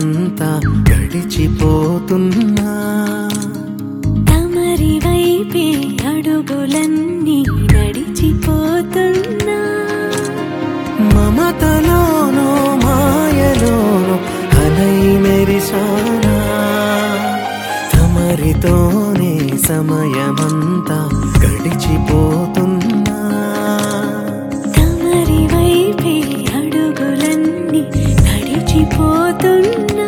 సమయమంతా గడిచిపోతున్నా తమరి వైపే అడుగులన్నీ నడిచిపోతున్నా మమతలోనో మాయలోనో అలై మెరిసానా తమరితోనే సమయమంతా గడిచిపోతున్నా తమరి వైపే అడుగులన్నీ నడిచిపోతున్నా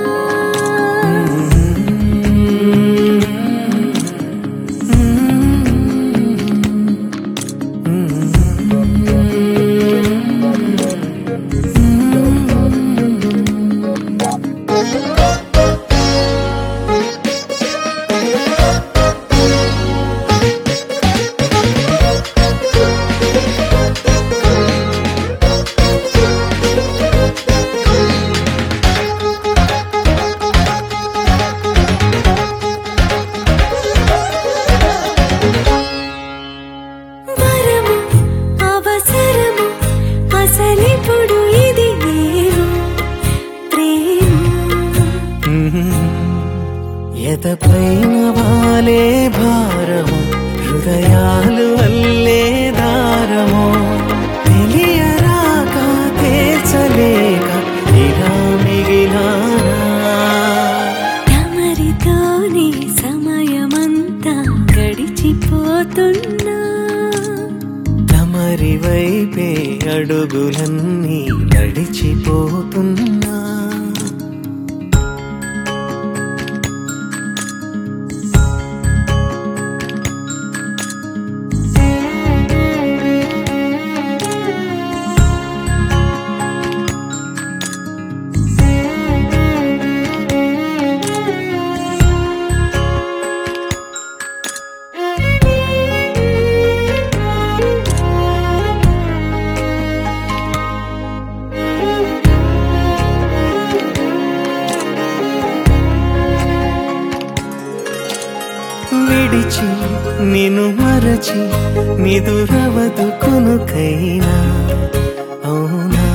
అసలిప్పుడు ఇది నేను ప్రేమ ఎదపైన వాలే భారము హృదయాలు వల్లే దారము తెలియరాక తేల్చలేక ఇలా మిగిలానా తమరితోనే సమయమంతా గడిచిపోతున్నా తమరి వైపే అడుగులన్నీ నడిచిపోతున్నా విడిచి నిన్ను మరచి నిదురవదు కొనుకైనా అవునా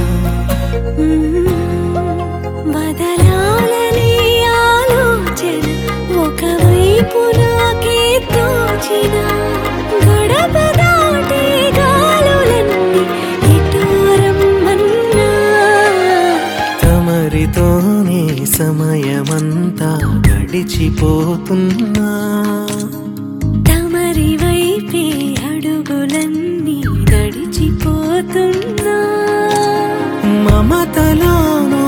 బదలాలని ఆలోచన ఒకవైపు నాకే తోచిన గడప దాటి గాలులన్నీ ఇటూరమ్మన్నా తమరితోనే సమయమంతా గడిచిపోతున్నా తమరి వైపే అడుగులన్నీ నడిచిపోతున్నా మమతలోనో